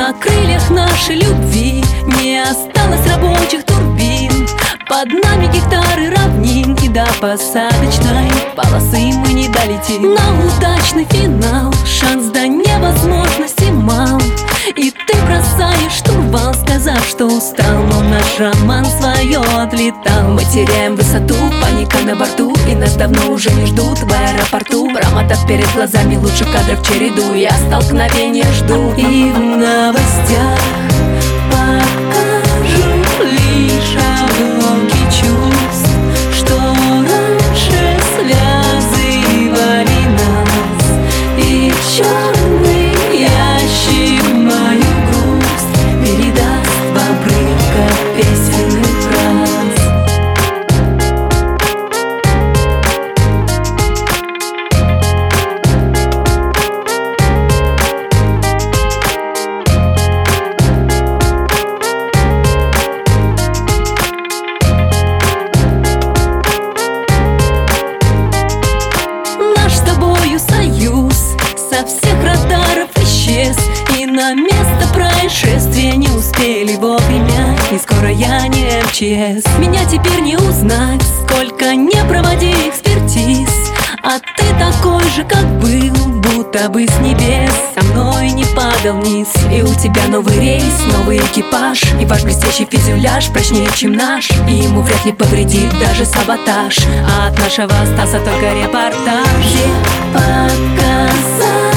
На крыльях нашей любви не осталось рабочих турбин. Под нами гектары равнин, и до посадочной полосы мы не долетим. На удачный финал шанс до невозможности мал. И ты бросаешь штурвал, сказав, что устал, но наш роман свое отлетал. Мы теряем высоту, паника на борту, и нас давно уже не ждут в аэропорту. Промотав перед глазами лучших кадров череду, я столкновения жду. И в новостях покажут лишь обломки чувств, что раньше связывали нас. И черный ящик мою грусть передаст в обрывках песенных фраз. Наш с тобою союз со всех радаров исчез, и на место происшествия не успели вовремя. И скоро я не МЧС. Меня теперь не узнать, сколько не проводи экспертиз. А ты такой же, как был, будто бы с небес со мной не падал вниз. И у тебя новый рейс, новый экипаж, и ваш блестящий фюзеляж прочнее, чем наш, и ему вряд ли повредит даже саботаж. А от нашего остался только репортаж. Где показать